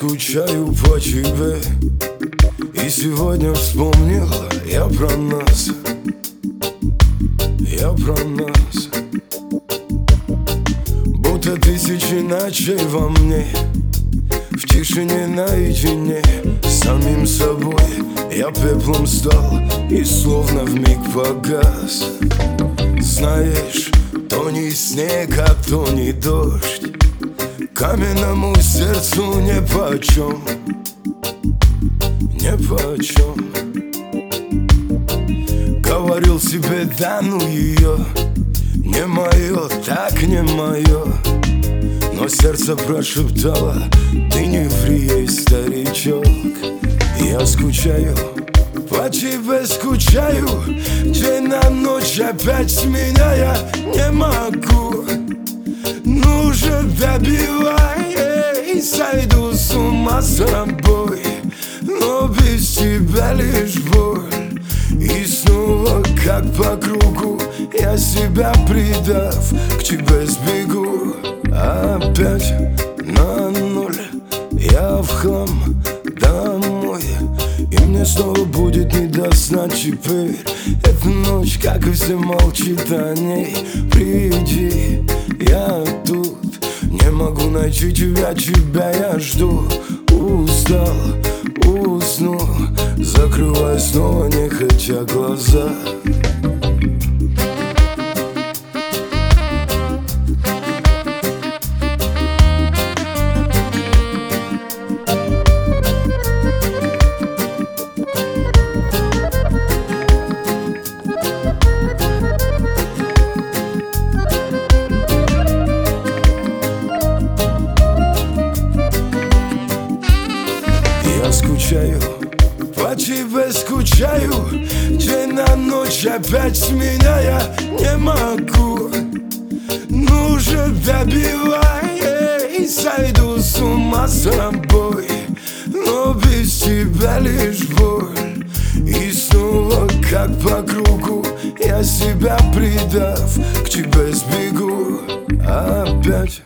скучаю по тебе, и сегодня вспомнила я про нас. Я про нас. Будто тысячи ночей во мне, в тишине наедине с самим собой. Я пеплом стал и словно вмиг погас. Знаешь, то не снег, а то не дождь, каменному сердцу нипочем, нипочем. Говорил себе, да ну ее, не мое, так не мое. Но сердце прошептало, ты не ври ей, старичок. Я скучаю, по тебе скучаю, день на ночь опять сменяя. Не могу, ну же добивай, сойду с ума с тобой. Но без тебя лишь боль, и снова как по кругу я себя предав, к тебе сбегу. Опять на ноль, я в хлам домой, и мне снова будет не до сна теперь. Эта ночь, как и все, молчит о ней. Приди, я тут, не могу найти тебя, тебя я жду. Устал, усну, закрываю снова нехотя глаза. Я скучаю, по тебе скучаю, день на ночь опять сменяя. Не могу, ну же добивай, сойду с ума с тобой. Но без тебя лишь боль, и снова как по кругу я себя предав, к тебе сбегу. Опять